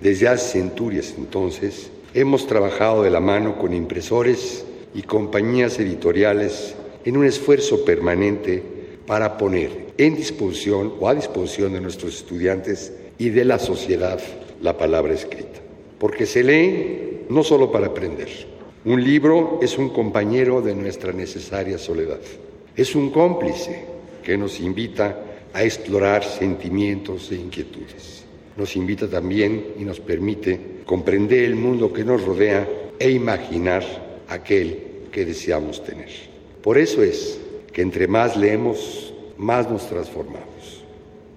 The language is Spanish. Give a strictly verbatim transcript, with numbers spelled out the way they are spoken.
Desde hace centurias, entonces, hemos trabajado de la mano con impresores y compañías editoriales en un esfuerzo permanente para poner en disposición o a disposición de nuestros estudiantes y de la sociedad la palabra escrita. Porque se lee no solo para aprender. Un libro es un compañero de nuestra necesaria soledad. Es un cómplice que nos invita a explorar sentimientos e inquietudes. Nos invita también y nos permite comprender el mundo que nos rodea e imaginar aquel que deseamos tener. Por eso es que entre más leemos, más nos transformamos.